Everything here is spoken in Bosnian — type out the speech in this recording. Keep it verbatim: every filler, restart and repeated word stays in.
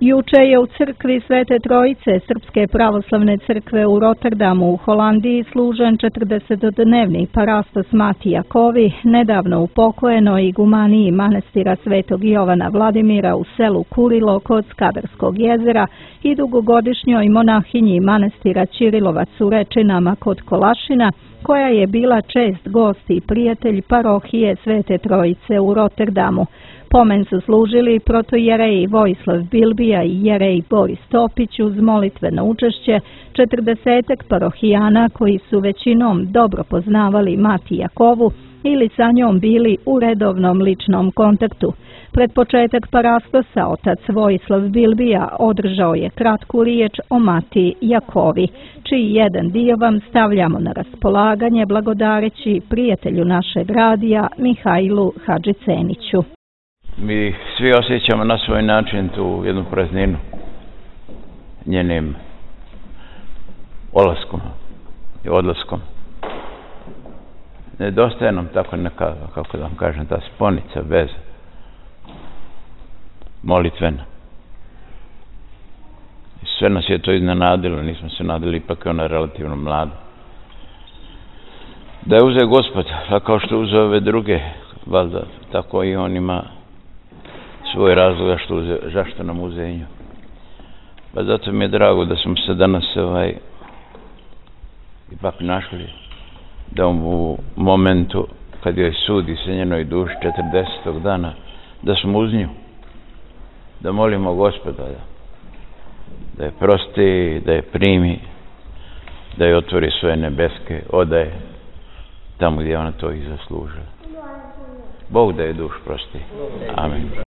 Juče je u crkvi Svete Trojice Srpske pravoslavne crkve u Rotterdamu u Holandiji služen četrdesetodnevni parastos Mati Jakovi, nedavno upokojeno igumaniji manastira Svetog Jovana Vladimira u selu Kurilo kod Skadarskog jezera i dugogodišnjoj monahinji manastira Ćirilovac u Rečinama kod Kolašina, koja je bila čest gost i prijatelj parohije Svete Trojice u Rotterdamu. Pomen su služili protojerej Vojislav Bilbija i jerej Boris Topić uz molitveno učešće četrdesetak parohijana koji su većinom dobro poznavali Mati Jakovu ili sa njom bili u redovnom ličnom kontaktu. Pred početak parastosa otac Vojislav Bilbija održao je kratku riječ o Mati Jakovi, čiji jedan dio vam stavljamo na raspolaganje blagodareći prijatelju našeg radija Mihajlu Hadžiceniću. Mi svi osjećamo na svoj način tu jednu prazninu njenim odlaskom i odlaskom. Nedostaje nam tako neka, kako da vam kažem, ta sponica, veza, molitvena. I sve nas je to iznenadilo, nismo se nadali, ipak je ona relativno mlada. Da je uzeo Gospod, a kao što uzeo ove druge, valjda, tako i on ima svoj razlog što uze, zašto nam uze nju. Pa zato mi je drago da smo se danas ovaj, ipak našli, da u momentu kad joj sudi se njenoj duši četrdesetog dana, da smo uz nju, da molimo Gospoda da, da je prosti, da je primi, da je otvori svoje nebeske odaje tamo gdje ona to i zaslužila. Bog da je duš prosti. Amen.